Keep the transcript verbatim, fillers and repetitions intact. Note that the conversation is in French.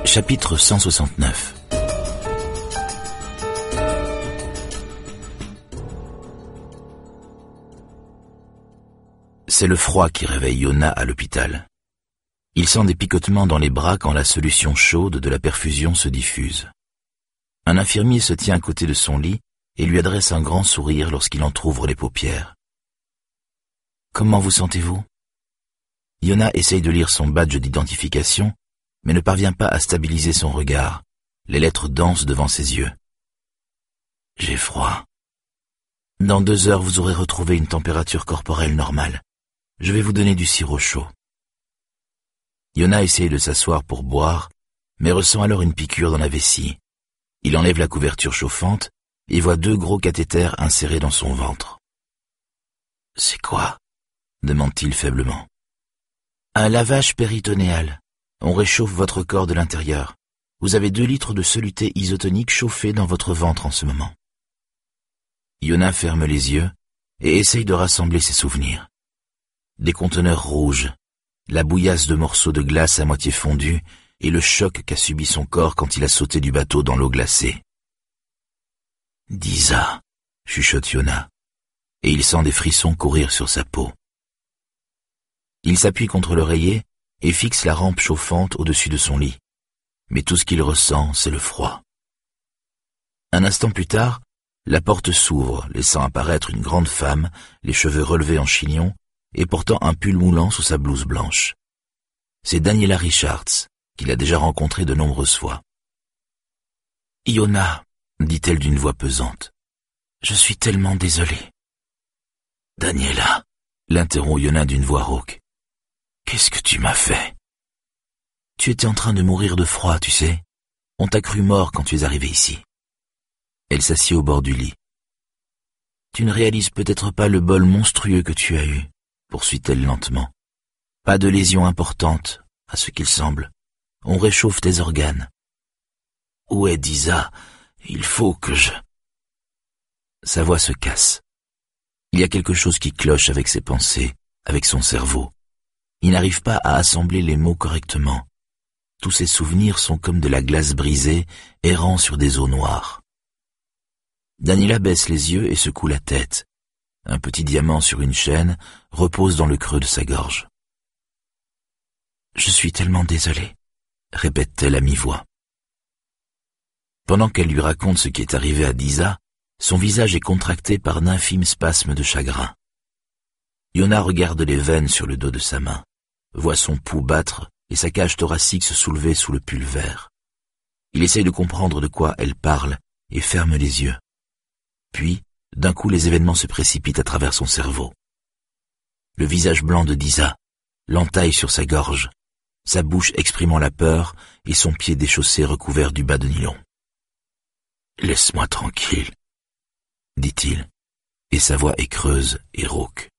Chapitre cent soixante-neuf. C'est le froid qui réveille Yona à l'hôpital. Il sent des picotements dans les bras quand la solution chaude de la perfusion se diffuse. Un infirmier se tient à côté de son lit et lui adresse un grand sourire lorsqu'il entr'ouvre les paupières. « Comment vous sentez-vous » Yona essaye de lire son badge d'identification, mais ne parvient pas à stabiliser son regard. Les lettres dansent devant ses yeux. « J'ai froid. Dans deux heures, vous aurez retrouvé une température corporelle normale. Je vais vous donner du sirop chaud. » Yona essaye de s'asseoir pour boire, mais ressent alors une piqûre dans la vessie. Il enlève la couverture chauffante et voit deux gros cathéters insérés dans son ventre. « C'est quoi ?» demande-t-il faiblement. « Un lavage péritonéal. On réchauffe votre corps de l'intérieur. Vous avez deux litres de soluté isotonique chauffée dans votre ventre en ce moment. » Yona ferme les yeux et essaye de rassembler ses souvenirs. Des conteneurs rouges, la bouillasse de morceaux de glace à moitié fondus et le choc qu'a subi son corps quand il a sauté du bateau dans l'eau glacée. « Disa » chuchote Yona, et il sent des frissons courir sur sa peau. Il s'appuie contre l'oreiller et fixe la rampe chauffante au-dessus de son lit. Mais tout ce qu'il ressent, c'est le froid. Un instant plus tard, la porte s'ouvre, laissant apparaître une grande femme, les cheveux relevés en chignon, et portant un pull moulant sous sa blouse blanche. C'est Daniela Richards, qu'il a déjà rencontrée de nombreuses fois. « Yona, » dit-elle d'une voix pesante, « je suis tellement désolée. »« Daniela » l'interrompt Yona d'une voix rauque. « Qu'est-ce que tu m'as fait ?»« Tu étais en train de mourir de froid, tu sais. On t'a cru mort quand tu es arrivé ici. » Elle s'assied au bord du lit. « Tu ne réalises peut-être pas le bol monstrueux que tu as eu, » poursuit-elle lentement. « Pas de lésion importante, à ce qu'il semble. On réchauffe tes organes. »« Où est Disa ? Il faut que je... » Sa voix se casse. Il y a quelque chose qui cloche avec ses pensées, avec son cerveau. Il n'arrive pas à assembler les mots correctement. Tous ses souvenirs sont comme de la glace brisée, errant sur des eaux noires. Daniela baisse les yeux et secoue la tête. Un petit diamant sur une chaîne repose dans le creux de sa gorge. « Je suis tellement désolée », répète-t-elle à mi-voix. Pendant qu'elle lui raconte ce qui est arrivé à Disa, son visage est contracté par d'infimes spasmes de chagrin. Yona regarde les veines sur le dos de sa main, voit son pouls battre et sa cage thoracique se soulever sous le pull vert. Il essaye de comprendre de quoi elle parle et ferme les yeux. Puis, d'un coup, les événements se précipitent à travers son cerveau. Le visage blanc de Disa, l'entaille sur sa gorge, sa bouche exprimant la peur et son pied déchaussé recouvert du bas de nylon. « Laisse-moi tranquille, » dit-il, et sa voix est creuse et rauque.